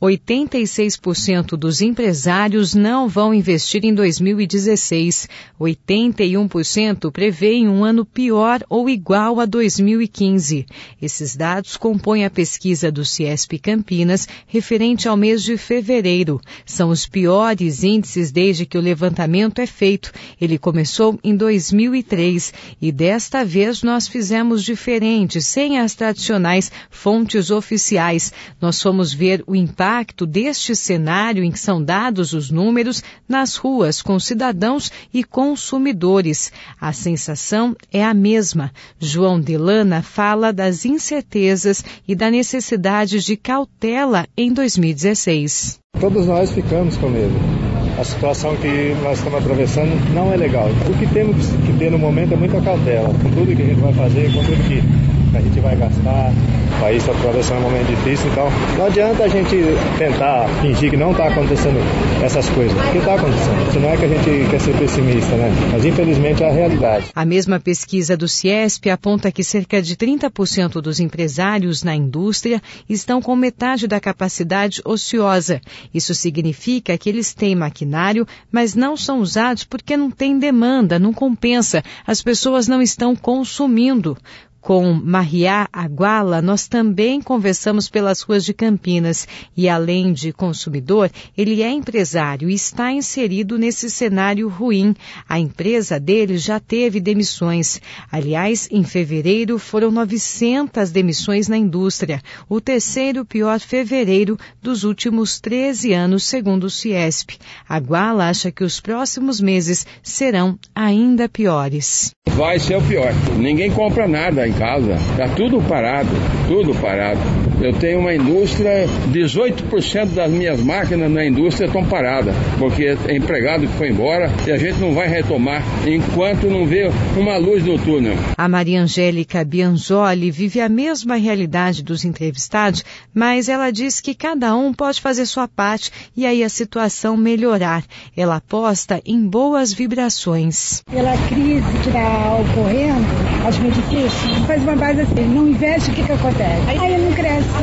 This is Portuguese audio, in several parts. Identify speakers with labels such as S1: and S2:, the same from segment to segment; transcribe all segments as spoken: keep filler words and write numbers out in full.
S1: oitenta e seis por cento dos empresários não vão investir em dois mil e dezesseis. oitenta e um por cento prevêem um ano pior ou igual a dois mil e quinze. Esses dados compõem a pesquisa do Ciesp Campinas referente ao mês de fevereiro. São os piores índices desde que o levantamento é feito. Ele começou em dois mil e três e desta vez nós fizemos diferente, sem as tradicionais fontes oficiais. Nós fomos ver o impacto impacto deste cenário em que são dados os números nas ruas com cidadãos e consumidores. A sensação é a mesma. João Delana fala das incertezas e da necessidade de cautela em dois mil e dezesseis.
S2: Todos nós ficamos com medo. A situação que nós estamos atravessando não é legal. O que temos que ter no momento é muita cautela, com tudo que a gente vai fazer, com tudo que a gente vai gastar. O país está atravessando um momento difícil, então não adianta a gente tentar fingir que não está acontecendo essas coisas, porque está acontecendo. Isso não é que a gente quer ser pessimista, né? Mas infelizmente é a realidade.
S1: A mesma pesquisa do Ciesp aponta que cerca de trinta por cento dos empresários na indústria estão com metade da capacidade ociosa. Isso significa que eles têm maquinário, mas não são usados porque não tem demanda, não compensa. As pessoas não estão consumindo. Com Mariá Aguala, nós também conversamos pelas ruas de Campinas e, além de consumidor, ele é empresário e está inserido nesse cenário ruim. A empresa dele já teve demissões. Aliás, em fevereiro foram novecentas demissões na indústria, o terceiro pior fevereiro dos últimos treze anos, segundo o Ciesp. Aguala acha que os próximos meses serão ainda piores.
S3: Vai ser o pior. Ninguém compra nada em casa. Está tudo parado, tudo parado. Eu tenho uma indústria, dezoito por cento das minhas máquinas na indústria estão paradas, porque é empregado que foi embora e a gente não vai retomar enquanto não vê uma luz no túnel.
S1: A Maria Angélica Bianzoli vive a mesma realidade dos entrevistados, mas ela diz que cada um pode fazer sua parte e aí a situação melhorar. Ela aposta em boas vibrações.
S4: Pela crise que está ocorrendo, acho muito difícil. Faz uma base assim, não investe, o que que acontece? Aí ele não cresce.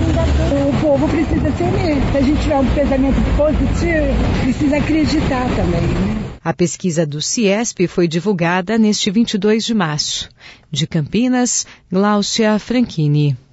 S4: O povo precisa se unir. Se a gente tiver um pensamento positivo, precisa acreditar também, né?
S1: A pesquisa do Ciesp foi divulgada neste vinte e dois de março. De Campinas, Gláucia Franchini.